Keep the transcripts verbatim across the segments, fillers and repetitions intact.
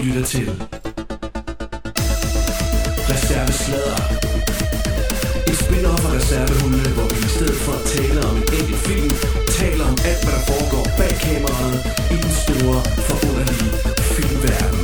lytter til Reservesladder. Et spin-off af Reservehundene, hvor vi i stedet for at tale om en enkelt film, taler om alt, hvad der foregår bag kameraet i den store, forunderlige filmverden.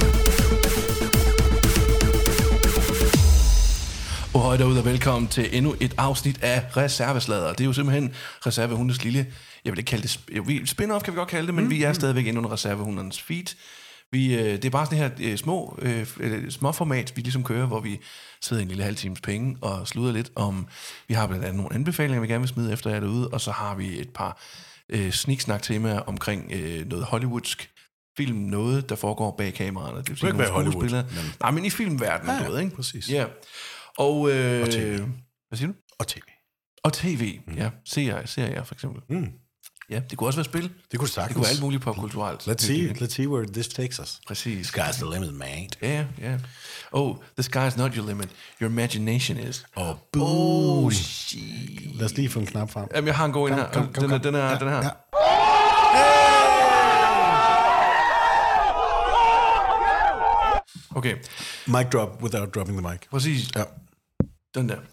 Og hej derude og velkommen til endnu et afsnit af Reservesladder. Det er jo simpelthen Reservehundes lille, jeg vil ikke kalde det, spin-off kan vi godt kalde det, men mm, vi er stadigvæk inde under Reservehundernes feed. Vi, øh, det er bare sådan her øh, små, øh, små format, vi ligesom kører, hvor vi sidder en lille halv times penge og sluder lidt om, vi har blandt andet nogle anbefalinger, vi gerne vil smide efter jer derude, og så har vi et par øh, sniksnak-temaer omkring øh, noget hollywoodsk film, noget, der foregår bag kameraerne. Det vil ikke være Hollywood. Men... Nej, men i filmverdenen, ja, noget, ikke? Præcis. Ja. Og, øh, og tv. Hvad siger du? Og tv. Og tv, mm. ja. Serier, serier for eksempel. Mm. Ja, det kunne også være spil. Det kunne sagtens. Det kunne være alt muligt popkulturelt. Let's see, let's see where this takes us. Præcis. Sky's the limit, man. Ja, yeah, ja. Yeah. Oh, the sky's not your limit. Your imagination is. Oh, oh shit. Lad os lige få en knap frem. Jamen, jeg har en god en her. Kom, kom, den, kom. den er, ja, den her. Ja. Okay. Mic drop without dropping the mic. Præcis. Ja. Den der.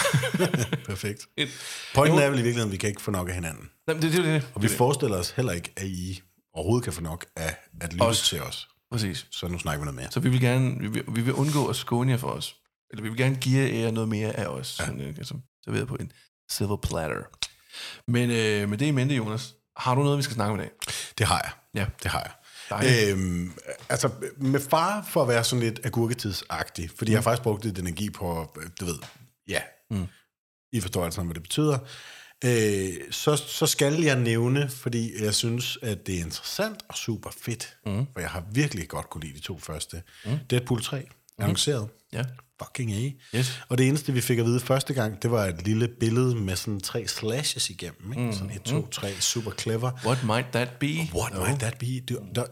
Perfekt. Et, Pointen er vel i virkeligheden, at vi kan ikke få nok af hinanden. Jamen, det, det, det, og vi det, forestiller os heller ikke, at I overhovedet kan få nok af at lytte os. til os. Præcis. Så nu snakker vi noget mere. Så vi vil gerne, vi vil, vi vil undgå at skåne jer for os. Eller vi vil gerne give jer noget mere af os. Ja. Sådan, som serveret på en silver platter. Men øh, med det i mente, Jonas, har du noget, vi skal snakke om i dag? Det har jeg. Ja. Det har jeg. Øhm, altså med far for at være sådan lidt agurketidsagtig, fordi mm. jeg har faktisk brugt lidt energi på, du ved, ja, mm. I forstår altså, hvad det betyder, øh, så, så skal jeg nævne, fordi jeg synes, at det er interessant og super fedt, mm. for jeg har virkelig godt kunne lide de to første. Mm. Deadpool tre, mm. annonceret. Ja. Fucking A. Yes. Og det eneste, vi fik at vide første gang, det var et lille billede med sådan tre slashes igennem. Ikke? Mm. Sådan et, to, tre, super clever. What might that be? What no. might that be? Do, do,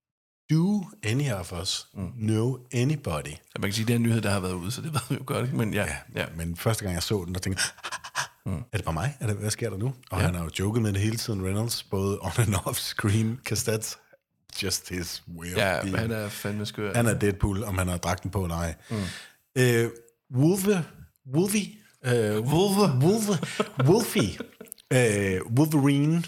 do any of us mm. know anybody? Man kan sige, det er en nyhed, der har været ude, så det ved vi jo godt, ikke? Men ja, ja, ja. Men første gang jeg så den, der tænkte mm. er det bare mig? Er det, hvad sker der nu? Og ja. han har jo joket med det hele tiden, Reynolds, både on and off screen, because that's just his way of ja, being. Ja, han er fandme skør. Han er Deadpool, om han har dragten på eller ej. Mm. Uh, Wolve, Wolvie, uh, Wolve, Wolve, Wolfie, uh, Wolverine,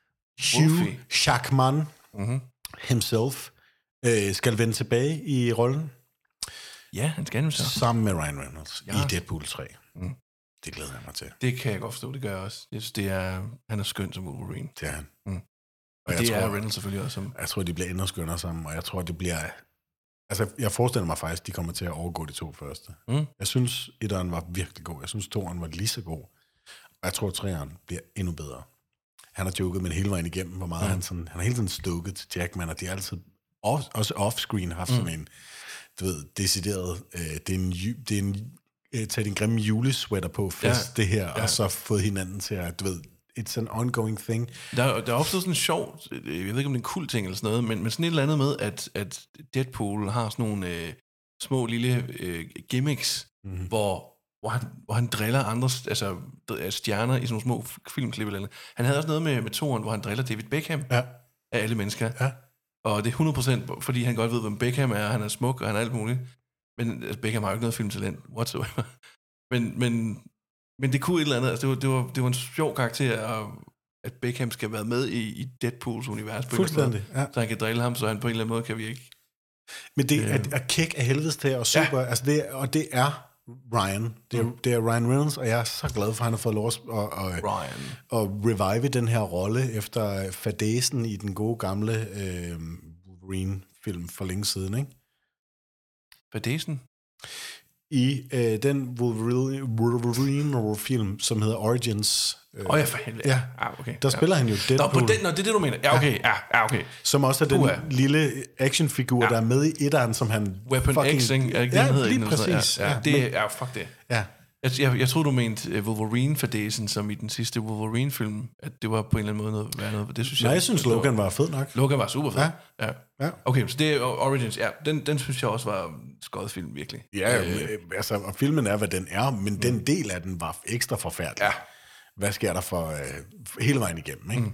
Hugh Jackman mm-hmm. himself, uh, skal vende tilbage i rollen. Ja, han skal så. Sammen med Ryan Reynolds ja. i Deadpool tre. Mm. Det glæder jeg mig til. Det kan jeg godt forstå, det gør jeg også. Jeg synes, det er, han er skøn som Wolverine. Det er han. Mm. Og, og det tror, er Reynolds selvfølgelig også. Som... Jeg tror, de bliver endnu skønnere sammen, og jeg tror, det bliver... Altså, jeg forestiller mig faktisk, de kommer til at overgå de to første. Mm. Jeg synes, etteren var virkelig god. Jeg synes, toeren var lige så god. Og jeg tror, treeren bliver endnu bedre. Han har joket med hele vejen igennem, hvor meget mm. han sådan... Han har hele tiden stukket til Jackman, og de har altid off, også off-screen haft mm. sådan en, du ved, decideret... Øh, det er en... Det er en øh, tage din grimme julesweater på fest, ja. det her, ja. og så fået hinanden til at, du ved... It's an ongoing thing. Der, der er opstået sådan en sjov, jeg ved ikke om det er en kul ting eller sådan noget, men, men sådan et eller andet med, at, at Deadpool har sådan nogle øh, små lille øh, gimmicks, mm-hmm. hvor, hvor, han, hvor han driller andre altså, stjerner i sådan nogle små filmklip eller andet. Han havde også noget med, med toren, hvor han driller David Beckham ja. af alle mennesker. Ja. Og det er hundrede procent, fordi han godt ved, hvem Beckham er, han er smuk, og han er alt muligt. Men altså, Beckham har jo ikke noget filmtalent whatsoever. Men... men Men det kunne et eller andet, altså det var, det var, det var en sjov karakter, at Beckham skal være med i, i Deadpools univers. Fuldstændig, ja. Så han kan drille ham, så han på en eller anden måde kan vi ikke... Men det er, er kæk af helvedes til, og super, ja. altså det, og det er Ryan, det er, mm. det er Ryan Reynolds, og jeg er så glad for, at han har fået lov at, at, at revive den her rolle, efter fadæsen i den gode gamle øh, Wolverine-film for længe siden, ikke? Fadæsen? I øh, den Wolverine-film, som hedder Origins. Åh øh, oh, ja, for helvede. Ja, ah, okay. Der spiller ja. han jo Deadpool. Nå, den, nå, det er det, du mener. Ja, okay. Ja, ja okay. Som også er den Puha. lille actionfigur, ja. der er med i etteren, som han... Weapon fucking... X, ikke? Er det ja, hedder lige præcis. Ja, ja. Det er, ja, fuck det. Ja. Jeg, jeg, jeg troede, du mente Wolverine-fadæsen, som i den sidste Wolverine-film, at det var på en eller anden måde noget værd noget. Det synes Nej, jeg, jeg synes, Logan var fed nok. Logan var super fed. Ja. Ja. Ja. Okay, så det er Origins. Ja, den, den synes jeg også var skød film, virkelig. Ja, øh, altså, og filmen er, hvad den er, men mm. den del af den var ekstra forfærdelig. Ja. Hvad sker der for øh, hele vejen igennem, ikke? Mm.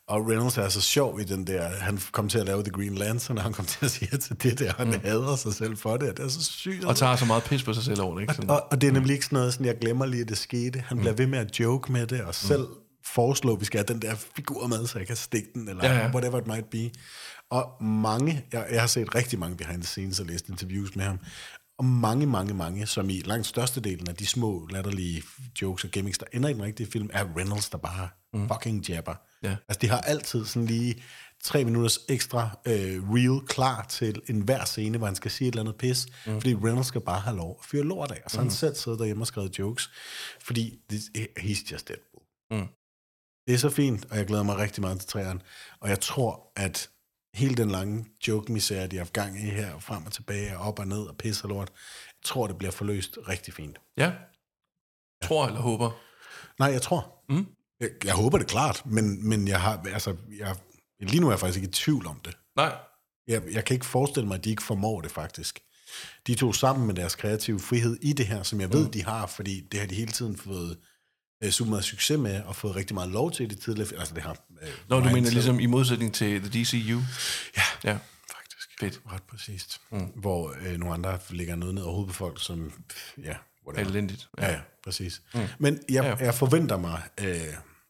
Og Reynolds er så sjov i den der, han kom til at lave The Green Lantern, og han kom til at sige til det der, han mm. hader sig selv for det, det er så sygt. Og tager så meget pis på sig selv over det, ikke? Og, og, og det er nemlig ikke sådan noget, sådan, jeg glemmer lige, at det skete. Han mm. bliver ved med at joke med det, og selv mm. foreslå, at vi skal have den der figur med, så jeg kan stikke den, eller ja, ja. whatever it might be. Og mange, jeg, jeg har set rigtig mange behind the scenes og læst interviews med ham, og mange, mange, mange, som i langt størstedelen af de små, latterlige jokes og gimmicks, der ender i den rigtige film, er Reynolds, der bare mm. fucking jabber. Yeah. Altså, de har altid sådan lige tre minutters ekstra øh, reel klar til enhver scene, hvor han skal sige et eller andet pis, mm. fordi Reynolds skal bare have lov at fyre lort af, og så mm. han selv sidder derhjemme og skrevet jokes, fordi det, he's just Deadpool. Mm. Det er så fint, og jeg glæder mig rigtig meget til træerne, og jeg tror, at hele den lange joke-misære, de har haft gang i her, frem og tilbage, op og ned, og pis og lort, jeg tror, det bliver forløst rigtig fint. Ja. Tror eller håber? Nej, jeg tror. Mm. Jeg, jeg håber det klart, men, men jeg har, altså, jeg, lige nu er jeg faktisk ikke i tvivl om det. Nej. Jeg, jeg kan ikke forestille mig, at de ikke formår det faktisk. De tog sammen med deres kreative frihed i det her, som jeg ved, mm. de har, fordi det har de hele tiden fået øh, super meget succes med, og fået rigtig meget lov til det tidligere. Altså det har... Øh, Nå, du mener ligesom i modsætning til The D C U? Ja, ja. faktisk. Fedt. Ret præcist. Mm. Hvor øh, nogle andre ligger noget ned over hovedet på folk, som... Ja, whatever. Elendigt. Ja, ja, præcis. Mm. Men jeg, ja. jeg forventer mig... Øh,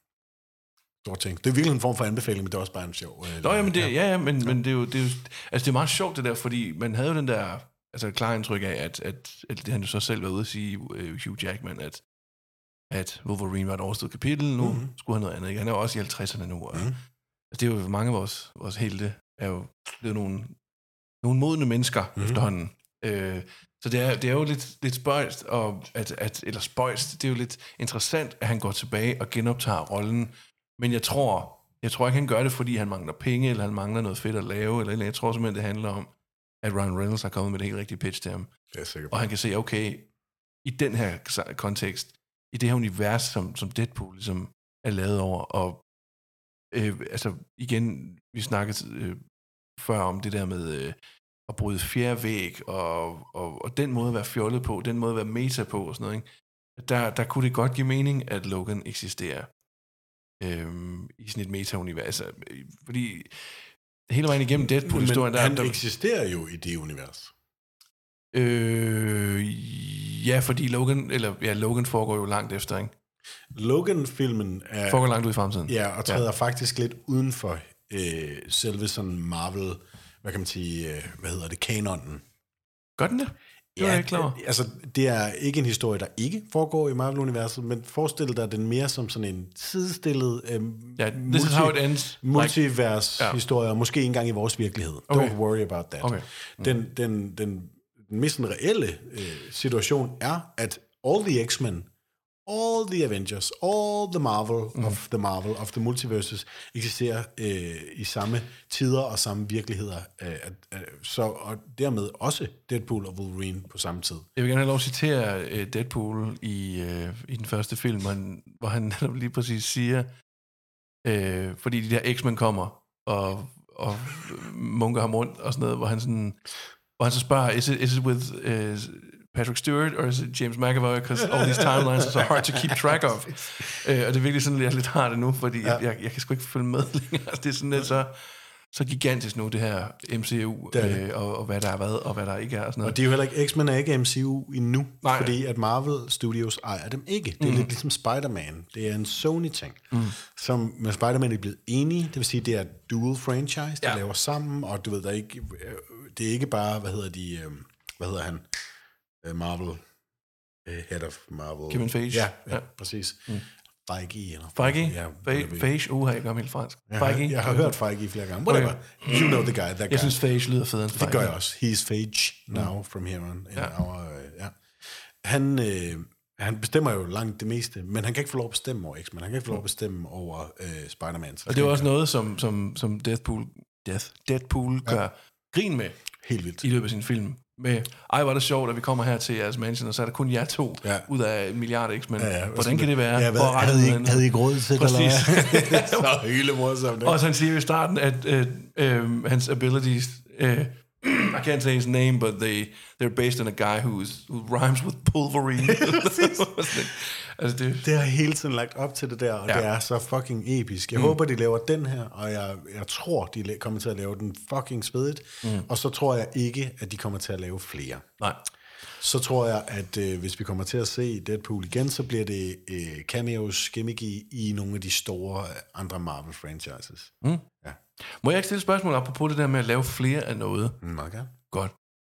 ting. Det er virkelig en form for anbefaling, men det er også bare en sjov... Øh, Nå, ja, men det, ja, ja, men, men det er jo... Det er jo altså, det er meget sjovt, det der, fordi man havde jo den der... Altså, klar indtryk af, at, at, at det han jo så selv var ude at sige, uh, Hugh Jackman, at at Wolverine var et overstået kapitel, nu mm-hmm. skulle han noget andet. Ikke? Han er jo også i halvtredserne nu. Og, mm-hmm. altså, det er jo mange af vores, vores helte, er jo blevet nogle, nogle modne mennesker mm-hmm. efterhånden. Øh, så det er, det er jo lidt, lidt spøjst, og at, at, eller spøjst, det er jo lidt interessant, at han går tilbage og genoptager rollen. Men jeg tror, jeg tror ikke, han gør det, fordi han mangler penge, eller han mangler noget fedt at lave, eller, eller jeg tror simpelthen, det handler om, at Ryan Reynolds har kommet med det helt rigtige pitch til ham. Det er sikkert. Og han kan se, okay, i den her kontekst, i det her univers, som, som Deadpool ligesom er lavet over, og øh, altså igen, vi snakkede øh, før om det der med øh, at bryde fjerde væg, og, og, og den måde at være fjollet på, den måde at være meta på, og sådan noget, ikke? Der, der kunne det godt give mening, at Logan eksisterer øh, i sådan et meta-univers. Fordi hele vejen igennem Deadpool-historien... Men han der, eksisterer jo i det univers. Øh, ja, fordi Logan, eller ja, Logan foregår jo langt efter, ikke? Logan-filmen er... Foregår langt ud i fremtiden. Ja, og træder ja. faktisk lidt uden for øh, selve sådan Marvel, hvad kan man sige, øh, hvad hedder det, kanonen. Gør den det? Det ja, er ikke klar. Altså, det er ikke en historie, der ikke foregår i Marvel-universet, men forestil dig den mere som sådan en sidestillet øh, ja, this is how it ends. multivers-historie, like, ja. måske ikke engang i vores virkelighed. Okay. Don't worry about that. Okay. Mm. Den, den, den, den mest reelle øh, situation er, at all the X-Men, all the Avengers, all the Marvel mm. of the Marvel of the multiverses eksisterer øh, i samme tider og samme virkeligheder. Øh, øh, så, og dermed også Deadpool og Wolverine på samme tid. Jeg vil gerne have lov at citere øh, Deadpool i, øh, i den første film, hvor han, hvor han lige præcis siger, øh, fordi de der X-Men kommer og, og munker ham rundt og sådan noget, hvor han sådan, hvor han så spørger, is it, is it with... Uh, Patrick Stewart, or is it James McAvoy, because all these timelines are so hard to keep track of. uh, og det er virkelig sådan, jeg lidt har det nu, fordi ja. jeg, jeg, jeg kan sgu ikke følge med længere. Det er sådan lidt så, så gigantisk nu, det her M C U, det det. Øh, og, og hvad der er hvad, og hvad der ikke er. Og, sådan noget. Og det er jo heller ikke, X-Men er ikke M C U endnu, Nej. fordi at Marvel Studios ejer dem ikke. Det er mm. lidt ligesom Spider-Man. Det er en Sony-ting, mm. som med Spider-Man er blevet enige, det vil sige, det er dual franchise, der ja. laver sammen, og du ved, der er ikke, det er ikke bare, hvad hedder de, hvad hedder han, Marvel, uh, head of Marvel. Kevin Feige. Ja, ja, ja. præcis. Mm. Feige. Eller Feige? Ja, Feige? Uh, jeg gør helt fransk. Jeg har, jeg har hørt Feige flere gange. Whatever. Okay. You know the guy, that guy. Jeg synes, Feige lyder federe end Feige. Det gør jeg også. He's Feige now, mm. from here on. Ja. Our, uh, ja. Han, øh, han bestemmer jo langt det meste, men han kan ikke få lov at bestemme over X-Men. Han kan ikke få lov at bestemme over øh, Spider-Man. Og det er også noget, som, som, som Deadpool, Death, Deadpool gør ja. grin med. Helt vildt. I løbet af sin film. Med, ej, hvor er det sjovt, at vi kommer her til jeres mansion, og så er der kun jer to ja. ud af en milliard X-Men. Ja, ja. Hvordan kan det være? Ja, hvad, havde, I, havde I ikke råd til det? Præcis. Så hele morsomt. Og så han siger i starten, at øh, øh, hans abilities øh, I can't say his name, but they, they're based on a guy who's, who rhymes with Pulverine. altså, det... det har hele tiden lagt op til det der, og ja. det er så fucking episk. Jeg mm. håber, de laver den her, og jeg, jeg tror, de kommer til at lave den fucking svedigt, mm. og så tror jeg ikke, at de kommer til at lave flere. Nej. Så tror jeg, at øh, hvis vi kommer til at se Deadpool igen, så bliver det øh, cameos, gimmick i, i nogle af de store øh, andre Marvel-franchises. Mm. Ja. Må jeg ikke stille spørgsmål apropos det der med at lave flere af noget? Mm, okay. Godt.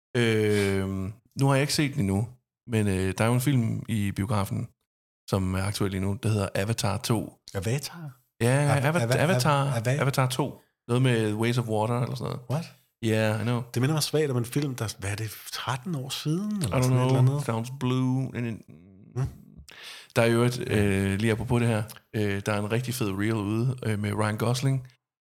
Øh, nu har jeg ikke set den endnu, men øh, der er jo en film i biografen, som er aktuel lige nu, der hedder Avatar to. Avatar? Ja, Av- Avatar, Av- Avatar, Av- Avatar to. Noget med Ways of Water eller sådan noget. What? Yeah, I know. Det minder mig svagt om en film, der hvad er det, tretten år siden? Eller I don't sådan know, et eller andet? sounds blue. Mm. Der er jo et, øh, lige apropos det her, øh, der er en rigtig fed reel ude øh, med Ryan Gosling,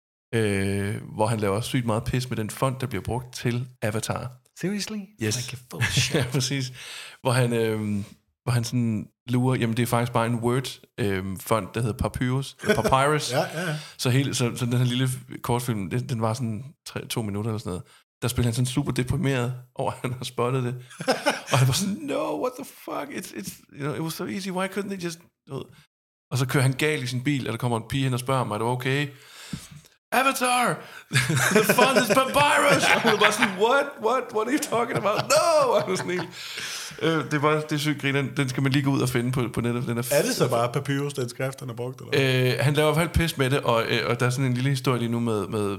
øh, hvor han laver sygt meget pis med den font, der bliver brugt til Avatar. Seriously? Yes. Like a shit. Ja, præcis. Hvor han, øh, hvor han sådan lurer, jamen det er faktisk bare en Word-font, øh, der hedder Papyrus. Papyrus. ja, ja, ja. Så, hele, så, så den her lille kortfilm, den, den var sådan tre, to minutter eller sådan noget. Der spiller han sådan super deprimeret over, at han har spottet det. Og han var sådan, no, what the fuck? It's, it's, you know, it was so easy, why couldn't they just... Og så kører han galt i sin bil, og der kommer en pige hen og spørger mig, er det okay? Avatar! The font is Papyrus! Og hun var bare sådan, what? What? What are you talking about? No! Og han var sådan helt... Øh, det var det er sygt grin. Den, den skal man lige gå ud og finde på, på nettet. Den er, er det så bare Papyrus, den skrift, han har brugt? Eller? Øh, han laver i hvert fald pis med det, og, øh, og der er sådan en lille historie lige nu med, med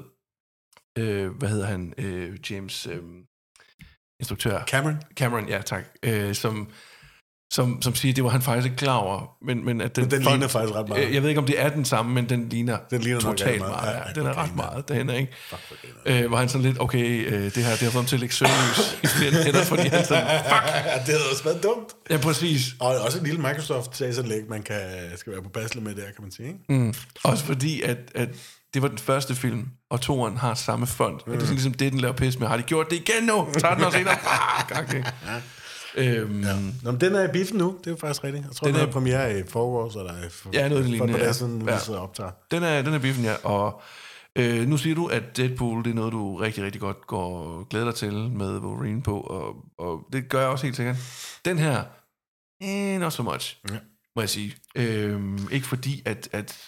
øh, hvad hedder han? Øh, James, øh, instruktør. Cameron? Cameron, ja tak. Øh, som, som, som siger, det var han faktisk ikke klar over. Men, men, at den, men den font, ligner faktisk ret meget. Øh, jeg ved ikke, om det er den samme, men den ligner, den ligner totalt meget. meget. Ja, ja, den er ret meget derhen, ikke? Øh, hvor han sådan lidt, okay, øh, det her, det har fået ham til at lægge søgelys i flere hænder, fordi han sådan, fuck! det havde også været dumt. Ja, præcis. Og også en lille Microsoft-sagsanlæg, man kan, skal være på bassle med der, kan man sige, ikke? Mm. Også fordi, at, at det var den første film, og toeren har samme font. Mm. Og det er sådan ligesom det, den laver pis med. Har de gjort det igen nu? tretten år senere. Okay. Øhm, ja. Nå, men den er i biffen nu, det er jo faktisk rigtigt. Jeg tror, den, den er premiere i forår, så der er for, ja, noget, det for lignende, et par dage ja. siden, ja. vi sidder og optager. Den er, den er biffen, ja. Og øh, nu siger du, at Deadpool, det er noget, du rigtig, rigtig godt går og glæder dig til med Wolverine på, og, og det gør jeg også helt sikkert. Den her, eh, not so much, ja. Må jeg sige. Øhm, ikke fordi, at, at...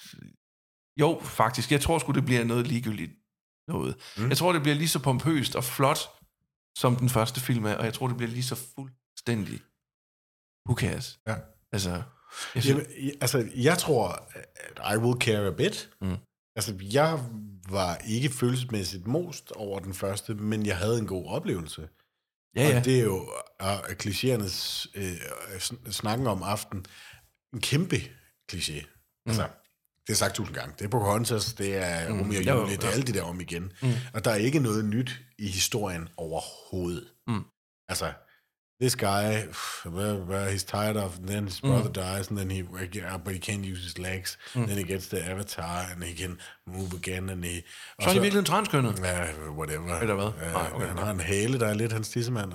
Jo, faktisk, jeg tror sgu, det bliver noget ligegyldigt noget. Mm. Jeg tror, det bliver lige så pompøst og flot, som den første film er, og jeg tror, det bliver lige så fuldstændig who cares? Ja. Altså, jeg, synes... Jamen, altså, jeg tror, at I will care a bit. Mm. Altså, jeg var ikke følelsesmæssigt most over den første, men jeg havde en god oplevelse. Ja, ja. Og det er jo uh, klichéernes uh, snakken om aften en kæmpe kliché. Mm. Altså, det er sagt tusind gange. Det er Pocahontas, det er mm. Romeo og Julie, det er alle de der om igen. Mm. Og der er ikke noget nyt i historien overhovedet. Mm. Altså, this guy, where, where he's tired of, and then his brother mm. dies, and then he, but he can't use his legs, mm. then he gets the avatar, and he can move again, and he... Så er han virkelig en transkønnet? Ja, whatever. Eller hvad? Ja, Nej, okay. Han har en hale, der er lidt hans tissemand.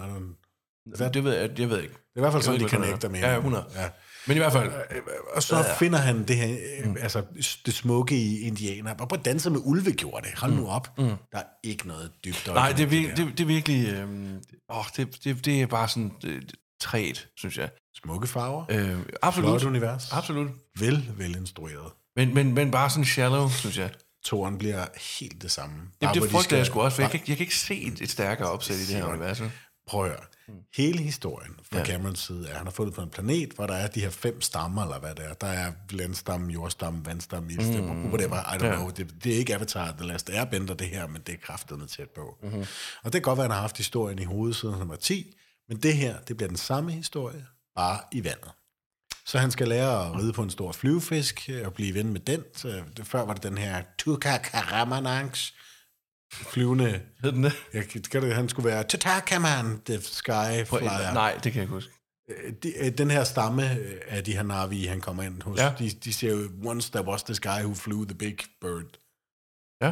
Det, det ved jeg, jeg ved ikke. Det er i hvert fald sådan, de connecter med ja, hundrede. Ja. Men i hvert fald... Og så ja. finder han det her, mm. altså det smukke i indianer, og på at danse med ulve gjorde det. Hold nu op. Mm. Der er ikke noget dybt. Nej, det er, vir- det, det er virkelig... Øhm, åh, det, det, det er bare sådan øh, træet, synes jeg. Smukke farver. Øh, absolut. Flot univers. Absolut. Vel, vel instrueret. Men, men, men bare sådan shallow, synes jeg. Toren bliver helt det samme. Bare, det det frygter jeg sgu også, for jeg kan, jeg kan ikke se et, et stærkere opsæt i det her univers. Prøv at høre. Hele historien fra ja. Camerons side er, at han har fundet på en planet, hvor der er de her fem stammer, eller hvad det er. Der er landstamme, jordstamme, vandstamme, ildstamme, mm. whatever, I don't ja. know. Det, det er ikke Avatar, The Last Airbender, det her, men det er kraftedeme tæt på. Mm-hmm. Og det kan godt være, at han har haft historien i hovedet siden han var ti, men det her, det bliver den samme historie, bare i vandet. Så han skal lære at ride på en stor flyvefisk, og blive ven med den. Så det, før var det den her Tukakaramanangs, flyvende... Hed den det? Jeg, skal det, han skulle være Tatakaman, the sky flyer. Nej, det kan jeg ikke huske. De, den her stamme af de her Na'vi, han kommer ind hos, ja. de, de siger jo, once there was this guy who flew the big bird. Ja.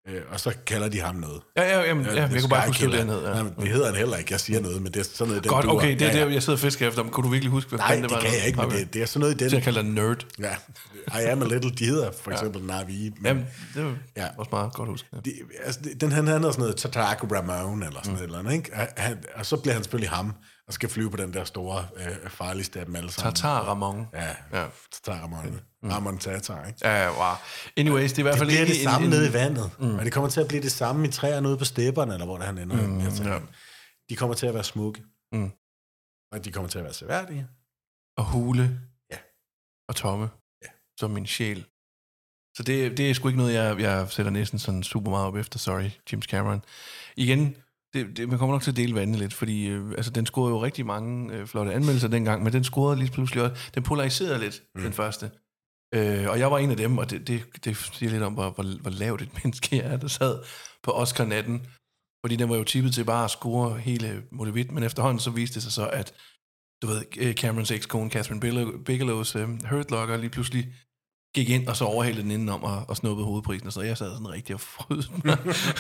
Øh, og så kalder de ham noget. Ja, ja, jamen, ja, jeg kunne bare huske, det ned. Ja. Nej, det hedder han heller ikke, jeg siger noget, men det er sådan noget, den godt, okay, det er ja, ja. det, jeg sidder og fisker efter. Kunne du virkelig huske, hvad Nej, det, det var? kan jeg ikke, men det, det er sådan noget i den... Så jeg kalder nerd. Ja, I am a little, de hedder for eksempel ja. Navi. Men, jamen, det var ja. også meget godt huske. Ja. De, altså, den han hedder sådan noget Tatarko Ramon, eller sådan mm. et eller andet, ikke? Han, og så bliver han selvfølgelig ham, og skal flyve på den der store, øh, farligste af dem alle sammen. Tatar Ramon. Ja, ja. Tatar Ramon. Mm. Ramon Tatar, ikke? Ja, wow. Anyways, det er i hvert fald det ikke... Det bliver det samme en, nede i vandet, mm. og det kommer til at blive det samme i træerne ude på stepperne, eller hvor det han ender. Mm, ja. De kommer til at være smukke, mm. og de kommer til at være seværdige. Og hule. Ja. Og tomme. Ja. Som min sjæl. Så det, det er sgu ikke noget, jeg, jeg sætter næsten sådan super meget op efter. Sorry, James Cameron. Igen, det, det, man kommer nok til at dele vandet lidt, fordi øh, altså, den scorede jo rigtig mange øh, flotte anmeldelser dengang, men den scorede lige pludselig også. Den polariserede lidt, mm. den første. Øh, og jeg var en af dem, og det, det, det siger lidt om, hvor, hvor, hvor lavt et menneske jeg er, der sad på Oscar-natten. Fordi den var jo tippet til bare at score hele Molevit, men efterhånden så viste det sig så, at du ved, Camerons ekskone, Catherine Bigelow's uh, Hurt Locker lige pludselig gik ind, og så overhalede den indenom og, og snuppede hovedprisen, og så jeg sad sådan rigtig og frød mig.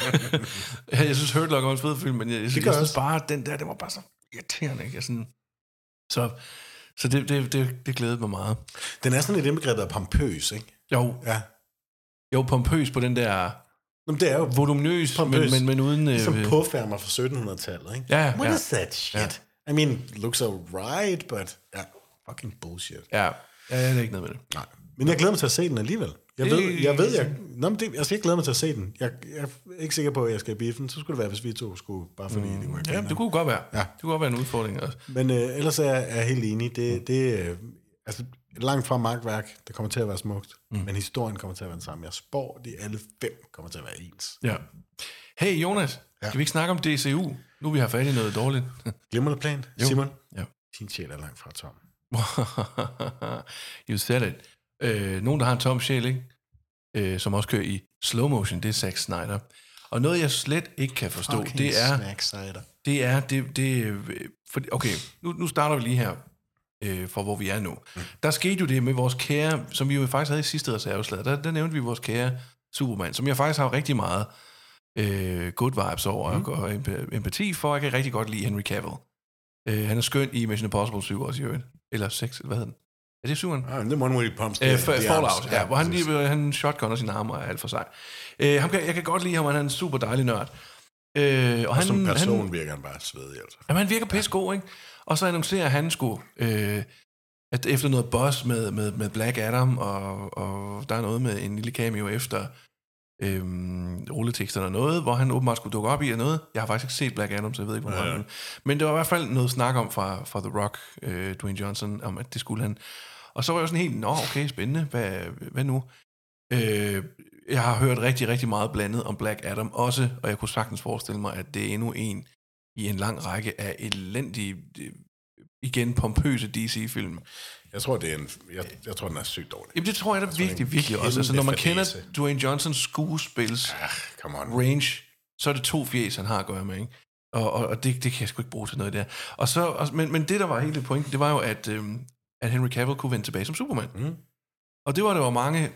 Jeg synes, Hurt Locker var en fed film, men jeg, jeg, jeg, jeg synes bare, den der, det var bare så irriterende, ikke? Jeg sådan, så så det, det, det, det glædede mig meget. Den er sådan et indbegreb af pompøs, ikke? Jo. Ja. Jo, pompøs på den der... Jamen, det er jo voluminøs, men, men, men uden... Som øh, påfærmer fra syttenhundredetallet, ikke? Ja, What ja. is that shit? Ja. I mean, looks alright, but yeah, fucking bullshit. Ja, ja, jeg er ikke noget med det. Nej. Men jeg glæder mig til at se den alligevel. Jeg ved, jeg ved, jeg... Nå, men det, altså, jeg glæder mig til at se den. Jeg, jeg er ikke sikker på, at jeg skal i biffen. Så skulle det være, hvis vi to skulle, bare fordi mm, det kunne ja, det kunne godt være. Ja. Det kunne godt være en udfordring også. Men øh, ellers er jeg, er jeg helt enig. Det, mm. det øh, altså, langt fra magtværk, det kommer til at være smukt, mm. men historien kommer til at være den samme. Jeg spår, de alle fem kommer til at være ens. Ja. Hey Jonas, ja. Kan vi ikke snakke om D C U? Nu vi har fat i noget dårligt. Glimrende plan. Jo. Simon, ja. Din sjæl er langt fra tom. You said it. Øh, nogen, der har en tom sjæl, ikke? Øh, som også kører i slow motion, det er Zack Snyder. Og noget, jeg slet ikke kan forstå, okay, det er... Det er... Det, det, for, okay, nu, nu starter vi lige her, øh, for hvor vi er nu. Mm. Der skete jo det med vores kære, som vi jo faktisk havde i sidste reserveslag, der, der nævnte vi vores kære Superman, som jeg faktisk har rigtig meget øh, good vibes over, mm. og empati for. Jeg kan rigtig godt lide Henry Cavill. Øh, han er skøn i Mission Impossible syv også, jo. Eller seks, hvad hedder den? Er det syveren? Ah, the one where he pumps the, uh, the Fallout, ja, ja, hvor han, lige, han shotgunner sine arme og er alt for sej. Uh, ham kan, jeg kan godt lide ham, han er en super dejlig nørd. Uh, og, og han, som person han, virker han bare svedig, altså. Jamen, han virker pissegod, ikke? Og så annoncerer han sgu, uh, at efter noget boss med, med, med Black Adam, og, og der er noget med en lille cameo efter øhm, rulleteksterne og noget, hvor han åbenbart skulle dukke op i og noget. Jeg har faktisk ikke set Black Adam, så jeg ved ikke, hvor meget. Ja, ja. Men det var i hvert fald noget snak om fra, fra The Rock, øh, Dwayne Johnson, om at det skulle han. Og så var jeg sådan helt, nå okay, spændende, hvad, hvad nu? Øh, jeg har hørt rigtig, rigtig meget blandet om Black Adam også, og jeg kunne sagtens forestille mig, at det er endnu en i en lang række af elendige, igen pompøse D C-film. Jeg tror, det er en, jeg, jeg tror, den er sygt dårlig. Jamen, det tror jeg da jeg virkelig, virkelig også. Altså, når man kender Dwayne Johnsons skuespils ah, range, så er det to fjes, han har at gøre med, ikke? Og, og, og det, det kan jeg sgu ikke bruge til noget der. Og så, og, men, men det, der var hele pointen, det var jo, at, øhm, at Henry Cavill kunne vende tilbage som Superman. Mm. Og det var der jo mange,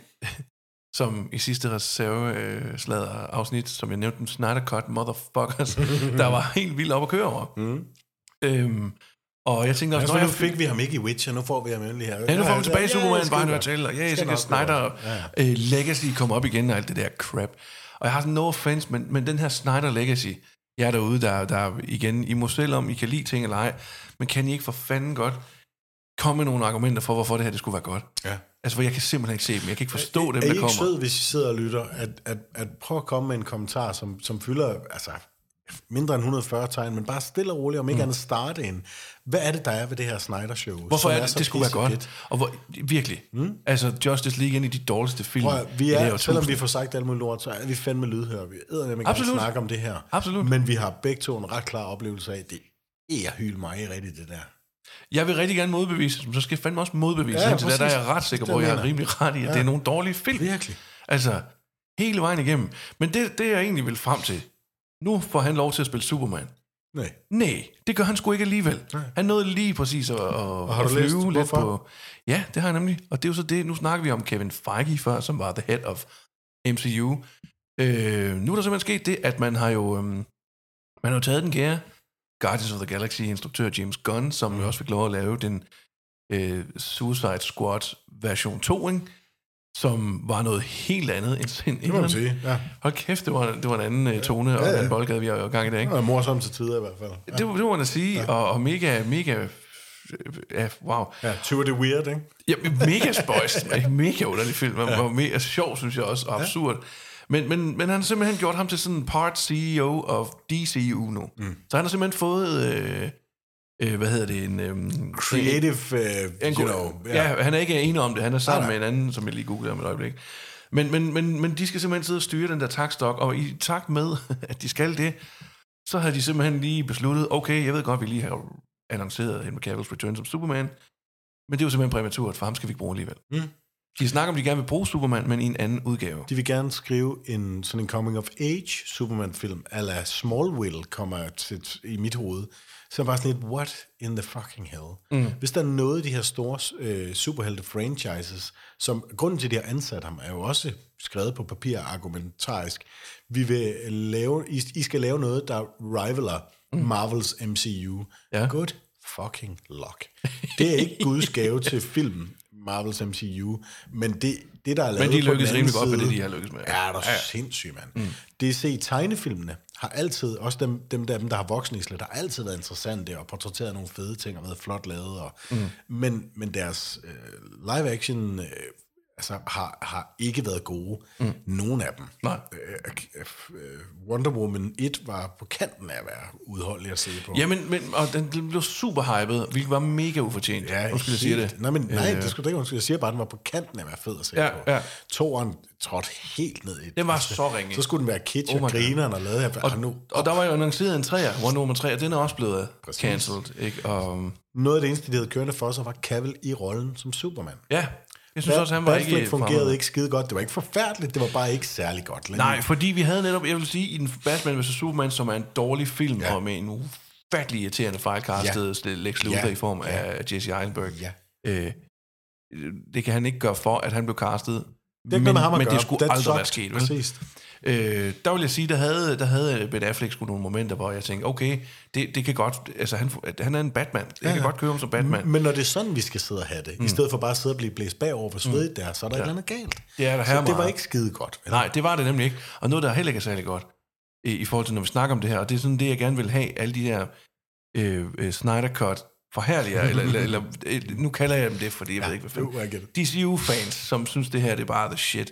som i sidste reserve-slader afsnit, som jeg nævnte, Snyder Cut Motherfuckers, der var helt vildt op at køre over. Mm. Øhm, Og jeg tænkte også, ja, nu fik vi ham ikke i Witcher, nu får vi ham endelig her. Ja, nu får vi tilbage i Superman, bare nu til, og ja, jeg tænker, Snyder ja. uh, Legacy kommer op igen, og alt det der crap. Og jeg har sådan no offense, men, men den her Snyder Legacy, jeg er derude, der, der igen, I må selv om, I kan lide ting eller ej, men kan I ikke for fanden godt komme med nogle argumenter for, hvorfor det her det skulle være godt? Ja. Altså, for jeg kan simpelthen ikke se dem, jeg kan ikke forstå dem, der kommer. Er I ikke sød, hvis I sidder og lytter, at, at, at prøve at komme med en kommentar, som, som fylder, altså... mindre end et hundrede og fyrre tegn, men bare stille og roligt, om ikke mm. andet starte en. Hvad er det, der er ved det her Snyder-show? Hvorfor er det, det skulle være godt? Fedt? Og hvor, virkelig. Mm. Altså, Justice League er en af de dårligste film. Prøv, vi er, selvom vi får sagt alt muligt lort, så er vi fandme lydhør. Vi æder nemlig ikke at snakke om det her. Absolut. Men vi har begge to en ret klar oplevelse af, det er hyl mig rigtigt, det der. Jeg vil rigtig gerne modbevise, så skal jeg fandme også modbevise. Ja, indtil der, der er jeg ret sikker på, at jeg er rimelig ret i, at ja. det er nogle dårlige film. Virkelig. Altså, hele vejen igennem. Men det, det jeg egentlig vil frem til, nu får han lov til at spille Superman. Nej. Nej, det gør han sgu ikke alligevel. Nej. Han nåede lige præcis at, at, og har at du flyve læst, lidt på... Ja, det har jeg nemlig. Og det er jo så det, nu snakker vi om Kevin Feige før, som var the head of M C U. Øh, nu er der simpelthen sket det, at man har jo, øhm, man har jo taget den kære Guardians of the Galaxy-instruktør James Gunn, som mm. jo også fik lov at lave den øh, Suicide Squad version to, ikke? Som var noget helt andet end sin. Det må man sige, ja. Hold kæft, det var, det var en anden uh, tone, ja, ja. og en boldgade, vi har i gang i dag. Ikke? Det var morsomt til tider i hvert fald. Ja. Det, det må man sige, ja. og, og mega, mega, ja, wow. Ja, to det weird, ikke? Ja, mega spøjst, mega underlig film, og ja. mega sjov, synes jeg også, og absurd. Ja. Men, men, men han har simpelthen gjort ham til sådan en part C E O of D C U nu. Mm. Så han har simpelthen fået... Øh, Øh, hvad hedder det? En, øhm, Creative, uh, en, you know. Yeah. Ja, han er ikke enig om det. Han er sammen ah, med en anden, som jeg lige googler om et øjeblik. Men, men, men, men de skal simpelthen sidde og styre den der takstok, og i takt med, at de skal det, så har de simpelthen lige besluttet, okay, jeg ved godt, vi lige har annonceret Henry Cavill's Return som Superman, men det er jo simpelthen præmaturt, for ham skal vi ikke bruge alligevel. Mm. De snakker om, de gerne vil bruge Superman, men i en anden udgave. De vil gerne skrive en sådan en coming-of-age Superman-film, a la Smallville, kommer til i mit hoved. Så bare sådan lidt, what in the fucking hell? Mm. Hvis der er noget af de her store øh, superhelte-franchises, som grunden til, at de har ansat ham, er jo også skrevet på papir argumentarisk. Vi vil lave, I, I skal lave noget, der rivaler mm. Marvels M C U. Ja. Good fucking luck. Det er ikke Guds gave til filmen, Marvels M C U, men det, det der er lavet. Men de lykkes rimelig godt med det, de har lykkes med. Ja, der er ja. sindssygt, mand. Mm. D C-tegnefilmene har altid, også dem, dem, dem der har voksnislet, har altid været interessante og portrætteret nogle fede ting og været flot lavet. Og, mm. men, men deres øh, live-action øh, altså, har, har ikke været gode. Mm. Nogen af dem. Nej. Øh, øh, Wonder Woman et var på kanten af at være udholdelig at se på. Ja, men, men og den, den blev super hyped, hvilket var mega ufortjent. Ja, nu skal jeg sige det. Nej, men, nej, det skulle ikke. Jeg siger bare, at den var på kanten af at være fed at se ja, på. Ja. Toren trådte helt ned i det. Den var så ringe. Så skulle den være kitsch oh og grineren og lavet her. Og, nu, og der var jo annonceret en træer, Wonder Woman tre, og den er også blevet Præcis. cancelled. Ikke? Og, noget af det eneste, de havde kørende for sig, var Cavill i rollen som Superman. Ja, jeg synes også, han var Batfleck ikke... fungerede ikke skide godt. Det var ikke forfærdeligt, det var bare ikke særlig godt. Længe. Nej, fordi vi havde netop, jeg vil sige, i den Batman versus. Superman, som er en dårlig film, ja. og med en ufattelig irriterende fejlcastet ja. Lex Luthor ja. i form af ja. Jesse Eisenberg. Ja. Øh, det kan han ikke gøre for, at han blev castet, det men, men det skulle That aldrig sucks. være sket. Præcis. Øh, der vil jeg sige, der havde, der havde Ben Affleck sgu nogle momenter, hvor jeg tænkte, okay, det, det kan godt, altså han, han er en Batman, jeg ja, kan ja. godt køre ham som Batman. Men når det er sådan, vi skal sidde og have det, mm. i stedet for bare at sidde og blive blæst bagover for svedigt mm. der, så er der ja. et eller andet galt. Det er der så her det meget. var ikke skide godt. Eller? Nej, det var det nemlig ikke. Og noget, der heller ikke er særlig godt, i, i forhold til, når vi snakker om det her, og det er sådan det, jeg gerne vil have, alle de her øh, øh, Snyder Cut forherliger, eller, eller, eller nu kalder jeg dem det, fordi jeg ja, ved ikke, hvad fanden. D C U-fans, som synes, det her det er bare the shit.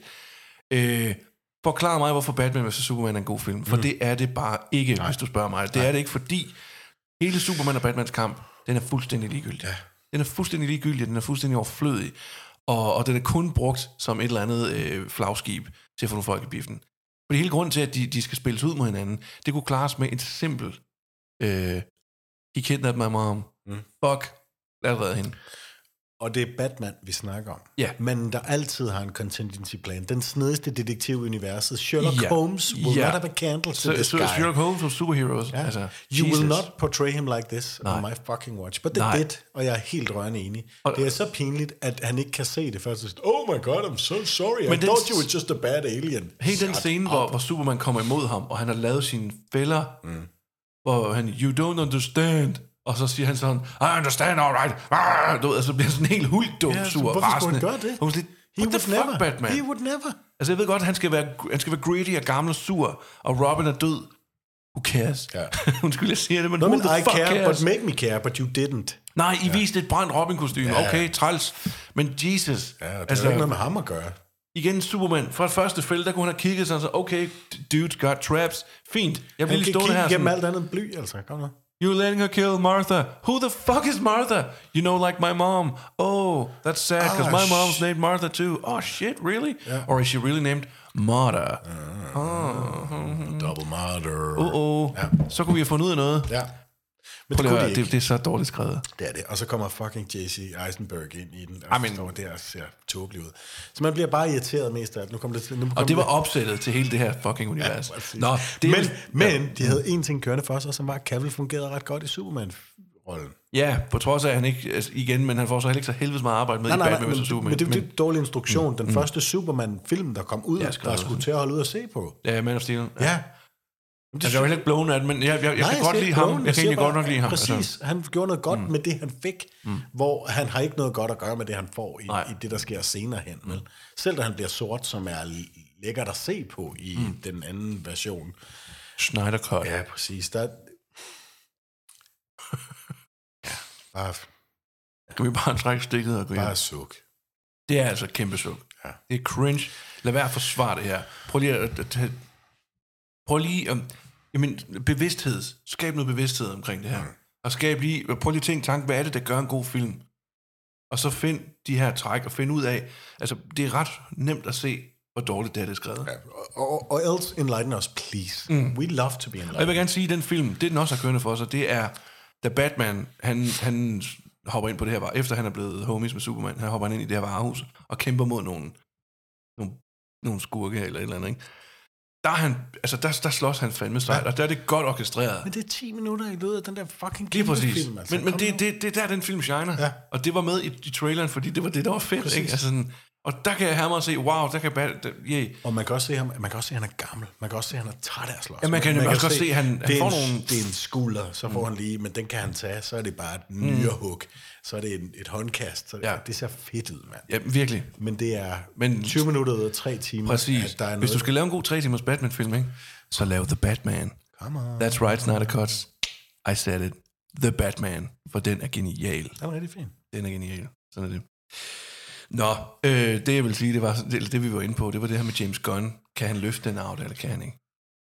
Øh, forklar mig, hvorfor Batman versus. Superman er en god film. For mm. det er det bare ikke, Nej. hvis du spørger mig. Det Nej. er det ikke, fordi hele Superman og Batmans kamp, den er fuldstændig ligegyldig. Ja. Den er fuldstændig ligegyldig, den er fuldstændig overflødig. Og, og den er kun brugt som et eller andet øh, flagskib til at få nogle folk i biffen. For hele grunden til, at de, de skal spilles ud mod hinanden, det kunne klares med et simpelt øh, he kidnapped my mom. Mm. Fuck, lad redde hende. Og det er Batman, vi snakker om. Ja. Men der altid har en contingency plan. Den snedigste detektiv i universet. Sherlock ja. Holmes will ja. not have a candle to so, this so guy. Sherlock Holmes of superheroes. Ja. Altså, you Jesus. will not portray him like this Nej. on my fucking watch. But they Nej. did, og jeg er helt rørende enig. Og, det er så pinligt, at han ikke kan se det først. Oh my god, I'm so sorry. I thought you were just a bad alien. Helt den scene, hvor, hvor Superman kommer imod ham, og han har lavet sine fælder, mm. hvor han, you don't understand... Og så siger han sådan, I understand, all right. Ah, du ved, altså bliver sådan helt hulddum, ja, sur og hvorfor skulle han gøre det? Hun siger, what the fuck, never. Batman? He would never. Altså, jeg ved godt, han skal være, han skal være greedy og gammel og sur, og Robin er død. Who cares? Ja. Undskyld, jeg siger det, men no, who men the I fuck care, cares? but make me care, but you didn't. Nej, I ja. viste et brændt Robin-kostyme. Ja. Okay, træls. Men Jesus. Ja, det er altså, ikke noget med ham at gøre. Igen, Superman. Fra det første fælde, der kunne han have kigget sådan, så okay, dude's got traps. Fint. Jeg bliver lige stående her. Han kan kigge gennem alt andet bly, altså. Kom nu. You're letting her kill Martha. Who the fuck is Martha? You know, like my mom. Oh, that's sad, because my mom's named Martha too. Oh, shit, really? Yeah. Or is she really named Martha? Uh, oh. Double Martha. Uh-oh. Ja. Så kunne vi have fundet ud af noget. Ja. Men det, det, det, det er så dårligt skrevet. Det er det. Og så kommer fucking Jesse Eisenberg ind i den, og står der og ser tåbelig ud. Så man bliver bare irriteret mest af det. Nu kommer det, nu og det var opsættet til hele det her fucking univers. Ja, Nå, det men er, men ja. de havde en ting kørende for sig, som var, at Cavill fungerede ret godt i Superman rollen. Ja, på trods af, at han ikke, altså igen, men han får så heller ikke så helvedes meget arbejde med nej, i Batman nej, versus. Superman. Men det er en dårlig instruktion. Mm, Den mm. første Superman-film, der kom ud, ja, der skulle til at holde ud og se på. Ja, Man of Steel. Ja. ja. Det jeg er jo heller ikke blown af det, men jeg, jeg, jeg nej, kan godt lide ham. Jeg, jeg kan egentlig bare, godt nok lide ham. Præcis, altså. Han gjorde noget godt mm. med det, han fik, mm. hvor han har ikke noget godt at gøre med det, han får i, i det, der sker senere hen. Mm. Selv da han bliver sort, som er lækkert at se på i mm. den anden version. Snyder Cut. Ja, præcis. Der... ja, bare... Kan vi bare trække stikket og gå hjem? Bare suk. Det er altså kæmpe suk. Ja. Det er cringe. Lad være at forsvare det her. Prøv lige at... at, at prøv lige at... Jamen, bevidsthed. Skab noget bevidsthed omkring det her. Mm. Og skab lige... Prøv lige at tænke tanke, hvad er det, der gør en god film? Og så find de her træk og find ud af... Altså, det er ret nemt at se, hvor dårligt det er, det er skrevet. Ja, og, og else enlighten us, please. Mm. We love to be enlightened. Og jeg vil gerne sige, at den film, det den også har kørende for sig, det er, da Batman, han, han hopper ind på det her, efter han er blevet homies med Superman, han hopper ind i det her varehus og kæmper mod nogle, nogle, nogle skurke eller et eller andet, ikke? Der, er han, altså der, der slås han fandme sejt, ja. Og der er det godt orkestreret. Men det er ti minutter i løbet af den der fucking kæmpe film. Altså. Men, men det, det, det er der, den film shiner. Ja. Og det var med i, i traileren, fordi det var det, der var fedt. Ikke? Altså sådan, og der kan jeg hamre og se, wow, der kan Batman... Yeah. Og man kan også se ham, man kan også se, at han er gammel. Man kan også se, at han er træt af at slås. Ja, man kan, man man kan også se, at han, han det får en, nogle... Det er en skulder, så får mm. han lige, men den kan han tage, så er det bare et nyrehug. Så er det en, et håndkast. Så ja. Det ser fedt ud, mand. Ja, virkelig. Men det er men, tyve minutter og tre timer. Præcis. Der er noget... Hvis du skal lave en god tre timers Batman-film, ikke? Så lav The Batman. Come on. That's right, Snyder Cuts. I said it. The Batman. For den er genial. Den er rigtig fin. Den er genial. Sådan er det. Nå, øh, det jeg vil sige, det var det, det vi var inde på, det var det her med James Gunn. Kan han løfte den out, eller kan han ikke?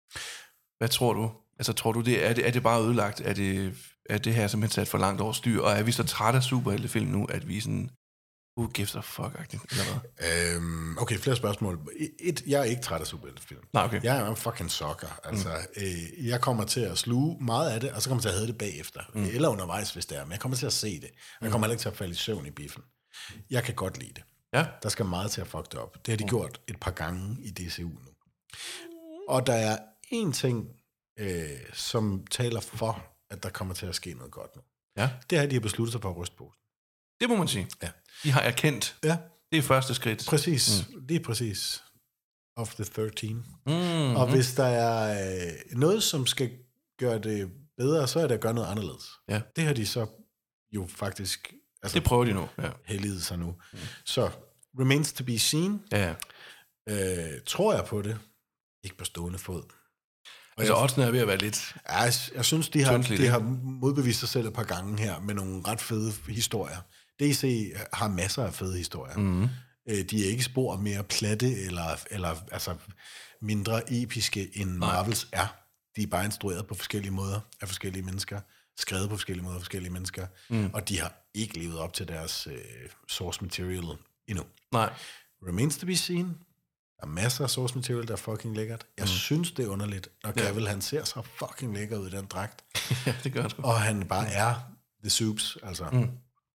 Hvad tror du? Altså, tror du, det er, det, er det bare ødelagt? Er det, er det her simpelthen sat for langt over styr? Og er vi så trætte af superheltefilm nu, at vi sådan... Who gives a fuck-agtigt, eller hvad? Øhm, okay, flere spørgsmål. Et, jeg er ikke træt af superheltefilm. Nej, okay. Jeg er en fucking sucker. Altså, mm. øh, jeg kommer til at sluge meget af det, og så kommer jeg til at have det bagefter. Mm. Eller undervejs, hvis det er. Men jeg kommer til at se det. Jeg kommer heller ikke til at falde i søvn i biffen. Jeg kan godt lide det. Ja. Der skal meget til at fuck det op. Det har de gjort et par gange i D C U nu. Og der er én ting, øh, som taler for, at der kommer til at ske noget godt nu. Ja. Det er, at de har besluttet sig for at ryste posen. Det må man sige. Ja. De har erkendt. Ja. Det er første skridt. Præcis. Mm. Lige præcis. Of the thirteen. Mm-hmm. Og hvis der er øh, noget, som skal gøre det bedre, så er det at gøre noget anderledes. Ja. Det har de så jo faktisk... Altså, det prøver de nu. Ja. Helliget sig nu. Mm. Så, remains to be seen. Ja. Øh, tror jeg på det? Ikke på stående fod. Og altså, oddsene er ved at være lidt... Ja, jeg, jeg synes, de har, de har modbevist sig selv et par gange her med nogle ret fede historier. D C har masser af fede historier. Mm-hmm. De er ikke spor mere platte eller, eller altså, mindre episke, end Marvels er. De er bare instrueret på forskellige måder af forskellige mennesker, skrevet på forskellige måder af forskellige mennesker, mm. og de har ikke levet op til deres øh, source material endnu. Nej. Remains to be seen. Der er masser af source material, der er fucking lækkert. Jeg mm. synes, det er underligt, når ja. Cavill, han ser så fucking lækker ud i den dragt. Ja, det gør han sgu. Og han bare er the soups, altså. Mm.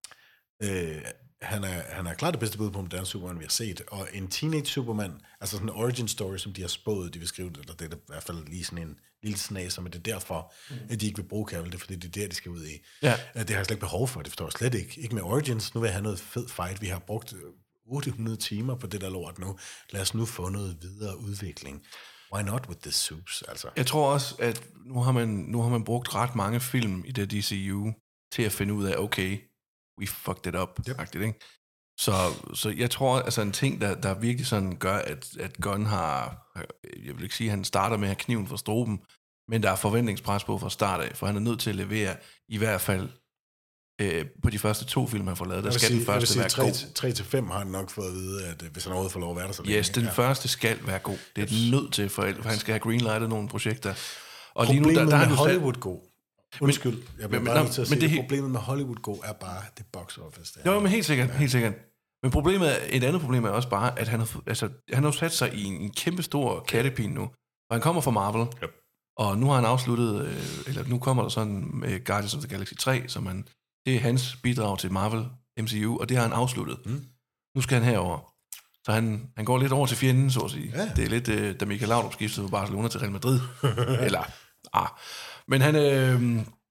Øh, han, er, han er klart det bedste bud på moderne Superman, vi har set. Og en teenage Superman, altså sådan en origin story, som de har spået, de vil skrive det, eller det er i hvert fald lige sådan en lille snaser, men det er derfor, mm. at de ikke vil bruge Cavill, det er fordi, det er der, de skal ud i. Ja. Det har jeg slet ikke behov for, det forstår jeg slet ikke. Ikke med origins, nu vil jeg have noget fed fight. Vi har brugt otte hundrede timer på det der lort nu. Lad os nu få noget videre udvikling. Why not with the soups, altså? Jeg tror også, at nu har man, nu har man brugt ret mange film i det D C U til at finde ud af, okay, we fucked it up, yep. Faktisk, ikke? Så, så jeg tror, altså en ting, der, der virkelig sådan gør, at, at Gunn har, jeg vil ikke sige, at han starter med at have kniven for struben, men der er forventningspres på fra start af, for han er nødt til at levere i hvert fald øh, på de første to film, han får lavet. Der skal sige, den første være tre, god. tre til fem har han nok fået at vide, at hvis han overhovedet får lov at være der, så yes, den ja. første skal være god. Det er yes. nødt til, for, for han skal have greenlightet nogle projekter. Og problemet lige nu, der, der med Hollywood god. Undskyld, men, jeg bliver men, bare nødt til at sige, det, det problemet med Hollywood Go er bare det box office. Der. Jo, men helt sikkert, ja. helt sikkert. Men problemet, et andet problem er også bare, at han har, altså, han har sat sig i en, en kæmpe stor kattepine nu. Og han kommer fra Marvel, yep. og nu har han afsluttet, øh, eller nu kommer der sådan med Guardians of the Galaxy tre, som han, det er hans bidrag til Marvel M C U, og det har han afsluttet. Mm. Nu skal han herover. Så han, han går lidt over til fjenden, så at sige. Ja. Det er lidt, øh, da Michael Laudrup skiftede fra Barcelona til Real Madrid. eller, ah. Men han, øh,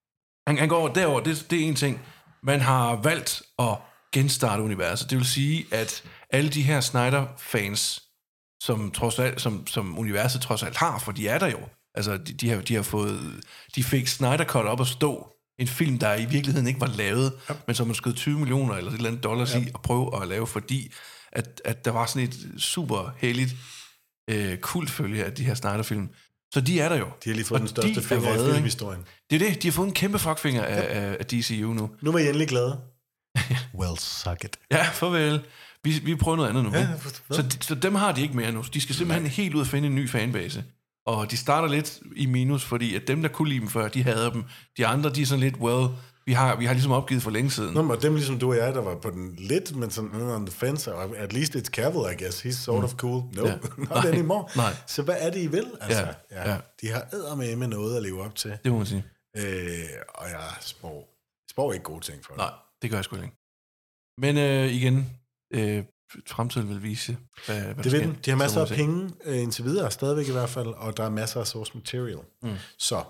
Han, han går derover, det, det er en ting. Man har valgt at genstarte universet. Det vil sige, at alle de her Snyder-fans, som, trods alt, som, som universet trods alt har, for de er der jo. Altså, de, de, har, de har fået... De fik Snyder Cut op at stå. En film, der i virkeligheden ikke var lavet, ja. men som man skød tyve millioner eller et eller andet dollars ja. i at prøve at lave, fordi at, at der var sådan et super heldigt øh, kultfølge af de her Snyder-film. Så de er der jo. De har lige fået og den største de finger i filmhistorien. Det er det. De har fået en kæmpe fuckfinger ja. af, af D C U nu. Nu var jeg endelig glad. Well, suck it. Ja, farvel. Vi, vi prøver noget andet nu. Ja, så, de, så dem har de ikke mere nu. De skal simpelthen Nej. helt ud og finde en ny fanbase. Og de starter lidt i minus, fordi at dem, der kunne lide dem før, de havde dem. De andre, de er sådan lidt, well, vi har, vi har ligesom opgivet for længe siden. Nå, men dem ligesom du og jeg, der var på den lidt, men sådan on the fence, og at least it's Cavill, I guess. He's sort mm. of cool. No, ja. not Nej. anymore. Nej. Så hvad er det, I vil? Altså, ja. Ja. Ja. De har eddermame med noget at leve op til. Det må man sige. Øh, og jeg spår, spår ikke gode ting for det. Nej, det gør jeg sgu ikke. Men øh, igen, øh, fremtiden vil vise, hvad, hvad det vil de har masser af penge, øh, indtil videre, stadigvæk i hvert fald, og der er masser af source material. Mm. Så,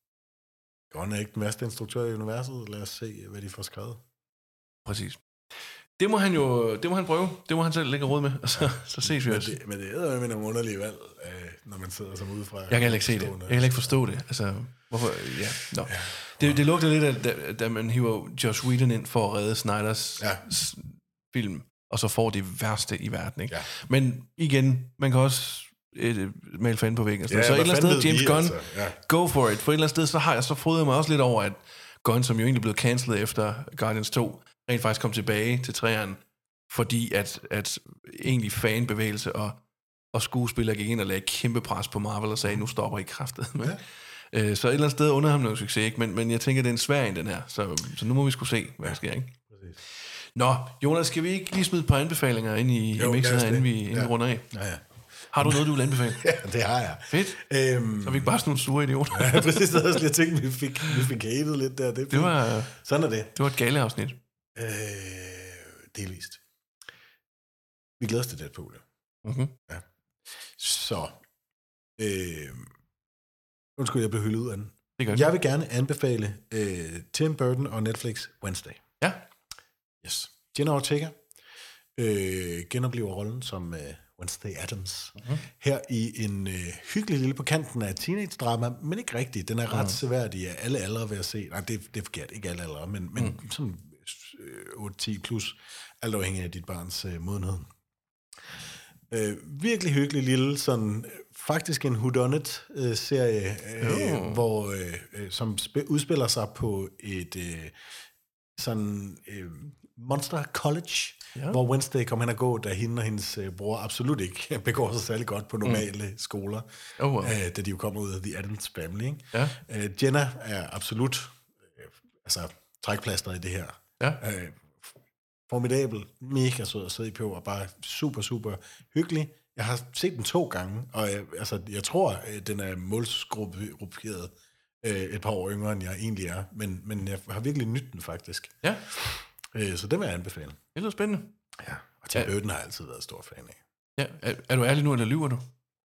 Gunn er ikke den værste instruktør i universet. Lad os se, hvad de får skrevet. Præcis. Det må han jo, det må han prøve. Det må han selv lægge råd med, og så, ja. så ses vi også. Men det, men det er jo nogle underlige valg, øh, når man sidder som udefra. Jeg kan heller ikke se det. Jeg kan heller ikke forstå det. Altså, hvorfor? Ja, no. ja. Det, det lugter lidt af, da, da man hiver Joss Whedon ind for at redde Snyders ja. film, og så får det værste i verden, ikke? Ja. Men igen, man kan også et, male fan på væggen. Ja, så et eller andet sted, James Gunn, altså. ja. go for it. For et eller andet sted, så har jeg så fået mig også lidt over, at Gunn, som jo egentlig blev cancelled efter Guardians to, rent faktisk kom tilbage til træerne, fordi at, at egentlig fanbevægelse og, og skuespillere gik ind og lagde kæmpe pres på Marvel og sagde, nu stopper I kraftet. Ja. Så et eller andet sted under ham noget succes, ikke? Men, men jeg tænker, det er en svær en, den her. Så, så nu må vi skulle se, hvad der sker, ikke? Præcis. Nå, Jonas, skal vi ikke lige smide et par anbefalinger ind i, jo, i mixen her, inden vi, inden ja. vi runder af? Ja, ja. Har du noget, du vil anbefale? Ja, det har jeg. Fedt. Øhm, så er vi ikke bare sådan nogle sure idioter. Ja, præcis. Det havde jeg tænkt, vi fik, vi fik hatet lidt der. Det, det var, sådan er det. Det var et gale-afsnit. Øh, delvist. Vi glæder os til Deadpool. Mm-hmm. Ja. Så. Øh, undskyld, jeg blev hyldet ud af den. Det gør jeg vil gerne anbefale øh, Tim Burton og Netflix Wednesday. Ja. Yes. Jenna Ortega øh, genoplever rollen som øh, Wednesday Addams. Mm-hmm. Her i en øh, hyggelig lille på kanten af teenage-drama, men ikke rigtigt. Den er ret mm. seværdig af alle aldre ved at se. Nej, det, det er forkert. Ikke alle aldre, men, men mm. sådan øh, otte ti plus. Alt afhængig af dit barns øh, modenhed. Øh, virkelig hyggelig lille, sådan faktisk en whodunit-serie, øh, oh. hvor øh, som sp- udspiller sig på et øh, sådan øh, Monster College, ja. hvor Wednesday kommer hen og gå, da hende og hendes øh, bror absolut ikke begår sig særlig godt på normale mm. skoler, oh, wow. øh, da de jo kommer ud af The Addams Family. Ikke? Ja. Øh, Jenna er absolut øh, altså trækplaster i det her. Ja. Øh, formidabel, mega sød at sidde på, og bare super, super hyggelig. Jeg har set den to gange, og jeg, altså, jeg tror, at den er målsgrupperet øh, et par år yngre, end jeg egentlig er, men, men jeg har virkelig nydt den faktisk. Ja. Øh, så det vil jeg anbefale. Det lyder spændende. Ja, og Tim Burton har jeg altid været stor fan af. Ja, er, er du ærlig nu, eller lyver du?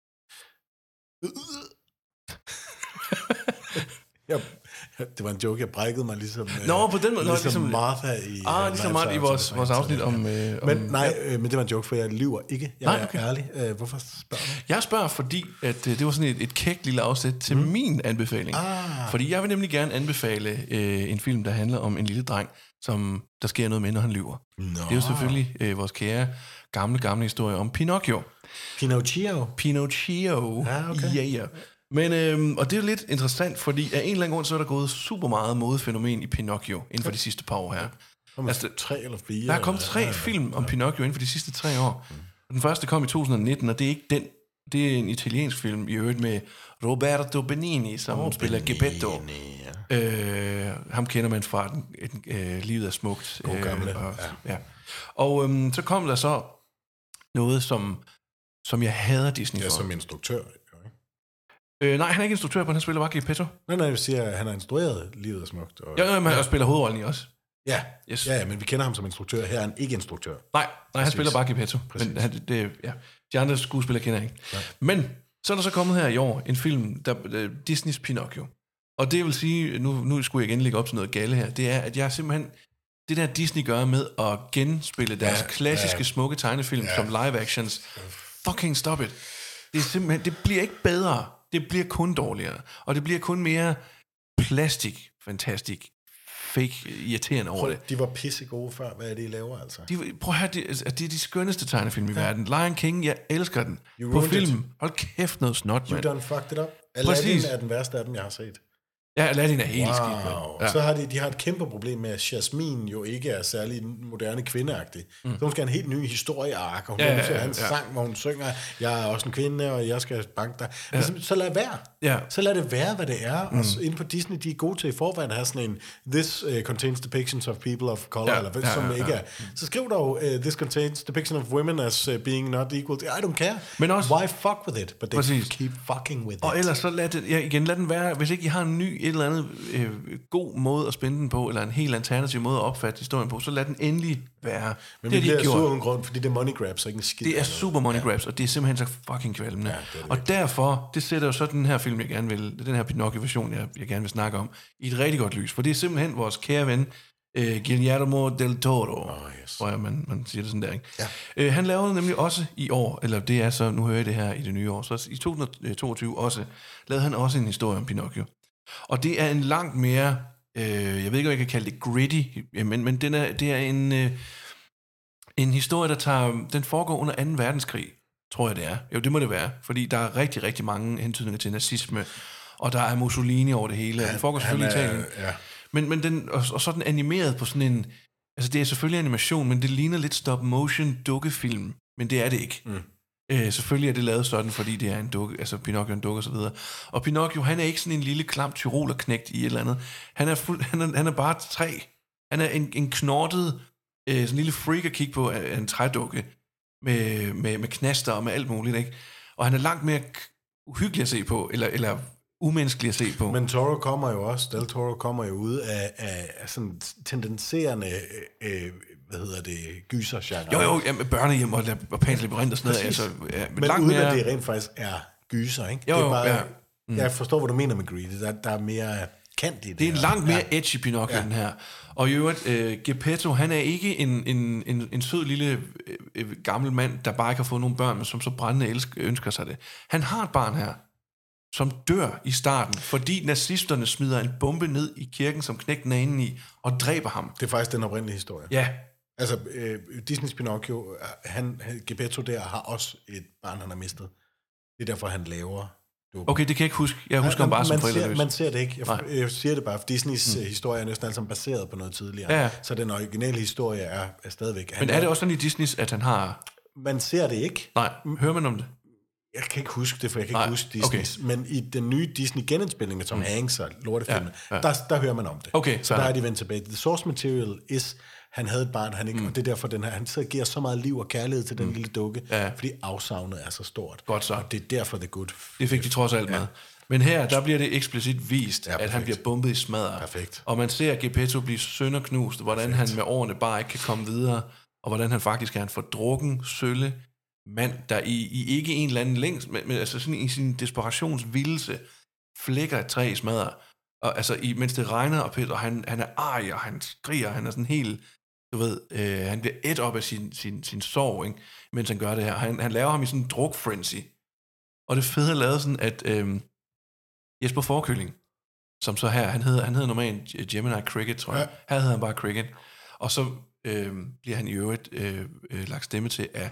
Ja, det var en joke, jeg brækkede mig ligesom... Nå, på den måde. Ligesom, ligesom Martha i... Ah, ligesom Martha i vores, vores afsnit om... Øh, men om, nej, øh, men det var en joke, for jeg lyver ikke. Jeg nej, okay. er ærlig. Øh, hvorfor spørger du? Jeg spørger, fordi at, øh, det var sådan et, et kægt lille afsæt til mm. min anbefaling. Ah. Fordi jeg vil nemlig gerne anbefale øh, en film, der handler om en lille dreng, som der sker noget med, når han lyver. Nå. Det er jo selvfølgelig øh, vores kære, gamle, gamle historie om Pinocchio. Pinocchio? Pinocchio. Ja, okay. Yeah, yeah. Men, øhm, og det er jo lidt interessant, fordi af en eller anden grund, så er der gået super meget modefænomen i Pinocchio inden for de sidste par år her. Altså, tre eller fire? Der er kommet tre film om Pinocchio inden for de sidste tre år. Den første kom i to tusind nitten, og det er ikke den. Det er en italiensk film, i øvrigt med Roberto Benigni, som oh, spiller Benigni, Geppetto. Ja. Øh, ham kender man fra den, den, øh, Livet er smukt. God gamle. Øh, og, ja. Ja. og øhm, så kom der så noget, som, som jeg hader Disney for. Ja, som instruktør. Øh, nej, han er ikke instruktør på den, han spiller bare Geppetto. Nej, nej, jeg siger, at han har instrueret Livet er smukt. Og, ja, men han ja. spiller hovedrollen i også. Ja, yes. ja, ja, men vi kender ham som instruktør. Her er han ikke instruktør. Nej, nej han Præcis. spiller bare Geppetto. Men han, det, ja. De andre skuespillere kender jeg ikke. Ja. Men så er der så kommet her i år en film, der, der Disneys Pinocchio. Og det vil sige, nu, nu skulle jeg igen lægge op til noget galle her, det er, at jeg simpelthen, det der Disney gør med at genspille deres ja, klassiske, ja. smukke tegnefilm ja. som live actions, fucking stop it. Det er simpelthen, det bliver ikke bedre, det bliver kun dårligere, og det bliver kun mere plastik, fantastisk, fake, irriterende over det. De var pissegode før, hvad er det, I laver altså? De, prøv at høre, det, altså, det er de skønneste tegnefilm i ja. verden. Lion King, jeg elsker den. You på film, it. Hold kæft noget snot, mand. You done fucked it up. Aladdin er den værste af dem, jeg har set. Ja, Aladdin er helt wow. skidt. Ja. Så har de, de har et kæmpe problem med, at Jasmine jo ikke er særlig moderne kvindeagtig. Mm. Så hun skal have en helt ny historieark, og hun ja, ja, ja, ja. en sang, hvor hun synger, jeg er også en kvinde, og jeg skal banke dig. Ja. Så, så lad være. Ja. Så lad det være, hvad det er. Mm. Og inde på Disney, de er gode til i forvejen at have sådan en, this uh, contains depictions of people of color, ja. eller hvad, ja, som ja, ikke er. Ja. Så skriv dog, uh, this contains depiction of women as uh, being not equal. I don't care. Men også, why fuck with it? But they præcis. keep fucking with it. Og ellers så lad, det, ja, igen, lad den være, hvis ikke I har en ny, et eller andet øh, god måde at spænde den på, eller en helt alternativ måde at opfatte historien på, så lad den endelig være. Men det vi bliver sur uden grund, fordi det er money grabs, og ikke en skid. Det er super money ja. grabs, og det er simpelthen så fucking kvalmende. Ja, det det. Og derfor, det sætter jo så den her film, jeg gerne vil, den her Pinocchio-version, jeg, jeg gerne vil snakke om, i et rigtig godt lys. For det er simpelthen vores kære ven, uh, Guillermo del Toro, oh, yes. hvor man, man siger det sådan der, ikke? Ja. Uh, han lavede nemlig også i år, eller det er så, nu hører jeg det her i det nye år, så i to tusind og toogtyve også, lavede han også en historie om Pinocchio. Og det er en langt mere, øh, jeg ved ikke, om jeg kan kalde det gritty, men, men den er, det er en, øh, en historie, der tager, den foregår under anden verdenskrig, tror jeg det er. Jo, det må det være, fordi der er rigtig, rigtig mange hentydninger til nazisme, og der er Mussolini over det hele, og den foregår selvfølgelig i Italien. Ja. Men, men den, og, og så er den animeret på sådan en, altså det er selvfølgelig animation, men det ligner lidt stop-motion dukkefilm, men det er det ikke. Mm. Øh, selvfølgelig er det lavet sådan, fordi det er en dukke, altså Pinocchio er en dukke og så videre. Og Pinocchio, han er ikke sådan en lille klam tyrolerknægt i et eller andet. Han er, fuld, han er, han er bare træ. Han er en, en knortet, øh, sådan en lille freak at kigge på af en trædukke, med, med, med knaster og med alt muligt, ikke? Og han er langt mere uhyggelig at se på, eller, eller umenneskelig at se på. Men Toro kommer jo også, Del Toro kommer jo ud af, af, af sådan tendenserende, øh, hvad hedder det, gyser-genre. Jo, jo, ja, børnehjem og, og Pan's Labyrint og sådan noget. Altså, ja, men langt uden mere... at det rent faktisk er gyser, ikke? Jo, det er bare, ja. Mm. Jeg forstår, hvad du mener med greedy. Der, der er mere kant i det. Det er en her. langt mere ja. edgy Pinocchio, ja. den her. Og i øvrigt, øh, Geppetto, han er ikke en, en, en, en sød lille øh, gammel mand, der bare ikke har fået nogen børn, men som så brændende elsker, ønsker sig det. Han har et barn her, som dør i starten, fordi nazisterne smider en bombe ned i kirken, som knægten er inde i, og dræber ham. Det er faktisk den oprindelige historie. Ja. Altså, øh, Disneys Pinocchio, han, Geppetto der har også et barn, han har mistet. Det er derfor, han laver... Okay, det kan jeg ikke huske. Jeg husker ham bare som forældreløs. Man ser det ikke. Jeg, jeg siger det bare, for Disneys mm. historie er næsten altså baseret på noget tidligere. Ja. Så den originale historie er, er stadigvæk... Men er det også sådan i Disneys, at han har... Man ser det ikke. Nej, hører man om det? Jeg kan ikke huske det, for jeg kan Nej. ikke huske Disneys. Okay. Men i den nye Disney-genindspilning med Tom mm. Hanks og lortefilmen, ja, ja. Der, der hører man om det. Okay, så der er de vendt tilbage. The source material is... Han havde et barn, han ikke, mm. og det er derfor, den her, han sidder og giver så meget liv og kærlighed til den mm. lille dukke, ja. fordi afsavnet er så stort. Godt så. Og det er derfor, det er godt. Det fik de trods alt ja. med. Men her, der bliver det eksplicit vist, ja, at han bliver bumpet i smadret. Perfekt. Og man ser Geppetto blive sønderknust, hvordan perfekt. han med årene bare ikke kan komme videre, og hvordan han faktisk er en fordrukken, sølle mand, der i, i ikke en eller anden længst, men, men altså sådan i sin desperationsvildelse, flækker et træ i smadret. Og altså, i, mens det regner, og Peter, han, han er arg, og han skriger, han er sådan helt... Du ved, øh, han bliver ædt op af sin, sin, sin sorg, ikke? Mens han gør det her. Han, han laver ham i sådan en druk-frenzy. Og det fede er lavet sådan, at øh, Jesper Forkylling, som så her, han hedder, han hedder normalt Gemini Cricket, tror jeg. Ja. Her hedder han bare Cricket. Og så øh, bliver han i øvrigt øh, øh, lagt stemme til af,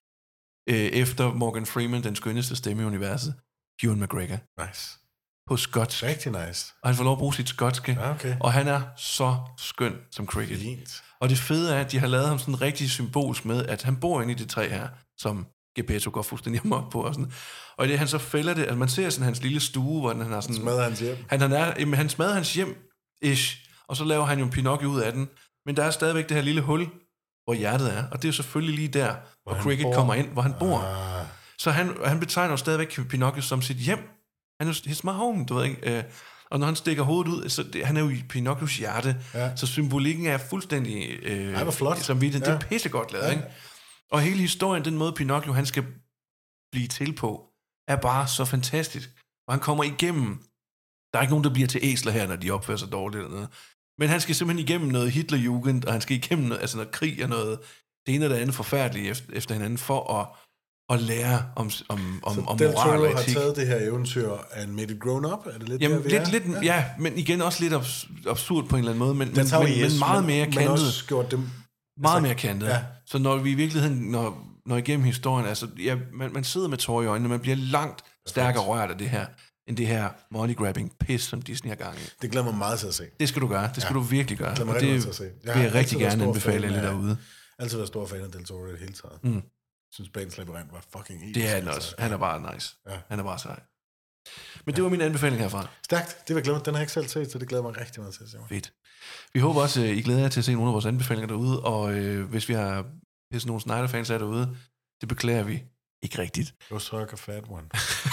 øh, efter Morgan Freeman, den skønneste stemme i universet, Ewan McGregor. Nice. På skotsk. Rigtig nice. Og han får lov at bruge sit skotske. Okay. Og han er så skøn som Cricket. Fint. Og det fede er, at de har lavet ham sådan rigtig symbolsk med, at han bor inde i det træ her, som Geppetto går fuldstændig amok på. Og, sådan. Og i det, han så fælder det, at man ser sådan hans lille stue, hvor han har sådan... Smadrer hans hjem. Han, han, er, jamen, han smadrer hans hjem, ish, og så laver han jo en Pinocchio ud af den. Men der er stadigvæk det her lille hul, hvor hjertet er. Og det er jo selvfølgelig lige der, hvor, hvor Cricket bor. kommer ind, hvor han bor. Ah. Så han, han betegner jo stadigvæk Pinocchio som sit hjem. Han er he's my home, du ved ikke. Og når han stikker hovedet ud, så det, han er jo i Pinocchios hjerte, ja. Så symbolikken er fuldstændig... Øh, Ej, hvor flot. Som vi, det, ja. Det er pissegodt lavet, ja. Ikke? Og hele historien, den måde Pinocchio, han skal blive til på, er bare så fantastisk. Og han kommer igennem Der er ikke nogen, der bliver til æsler her, når de opfører sig dårligt eller noget. Men han skal simpelthen igennem noget Hitlerjugend, og han skal igennem noget, altså noget krig og noget, det ene og det andet forfærdeligt efter, efter hinanden, for at, at lære om, om, om, om moral og etik. har taget det her eventyr and made it grown up? Er det lidt Jamen, der, lidt, lidt, ja. ja, men igen også lidt abs- absurd på en eller anden måde, men, men, men, men, men meget mere kantet. Men også gjort dem... Meget mere kantet. Ja. Så når vi i virkeligheden, når, når igennem historien, altså, ja, man, man sidder med tårer i øjnene, man bliver langt stærkere rørt af det her, end det her money-grabbing pis, som Disney har gang i. Det glæder mig meget til at se. Det skal du gøre. Det skal ja. du virkelig gøre. Det, og det vil jeg rigtig gerne anbefale alle derude. Jeg har altid været stor fan af Del Toro i det hele taget. Mm. Jeg synes, Banens Labyrinth var fucking episk. Det er han også. Han er bare nice. Ja. Han er bare sej. Men det var min anbefaling herfra. Stærkt. Det vil jeg glemme. Den har jeg ikke selv set, så det glæder mig rigtig meget til at se. Fedt. Vi håber også, I glæder jer til at se nogle af vores anbefalinger derude, og øh, hvis vi har hvis nogle Snyder-fans er derude, det beklager vi ikke rigtigt. Go suck a fat one.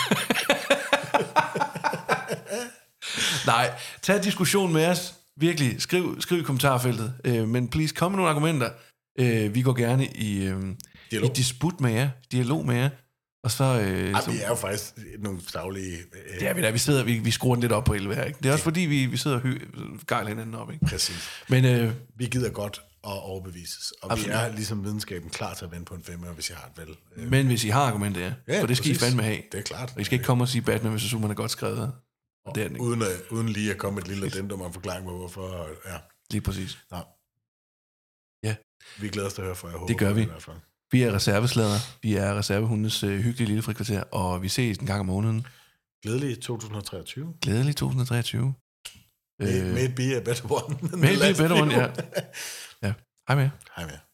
Nej, tag diskussion med os. Virkelig, skriv, skriv i kommentarfeltet. Øh, men please, kom med nogle argumenter. Øh, vi går gerne i, øh, i disput med jer, dialog med jer. Og så, øh, Ej, så, vi er jo faktisk nogle savlige... Øh, det er vi da. Vi, sidder, vi, vi skruer den lidt op på elleve her. Ikke? Det er også fordi, vi, vi sidder og hy- gejler hinanden op. Ikke? Præcis. Men, øh, vi gider godt at overbevises. Og absolut. Vi er ligesom videnskaben klar til at vende på en femmer, hvis I har et vel. Øh. Men hvis I har argumenter, ja. ja for det skal præcis. I fandme have. Det er klart. Og I skal ikke komme og sige Batman, hvis Superman er godt skrevet. Og det er den ikke. Uden, at, uden lige at komme et lille addendum og forklaring på, hvorfor... Ja. Lige præcis. Ja. Ja. Vi glæder os til at høre fra jer. Det gør vi. I hvert fald. Vi er reserveslader. Vi er reservehundes øh, hyggelige lille frikvarter, og vi ses en gang om måneden. Glædelig to tusind treogtyve. Glædelig to tusind treogtyve. May, øh, may it be a better one. May it be a better one, ja. Ja. Hej med. Hej med.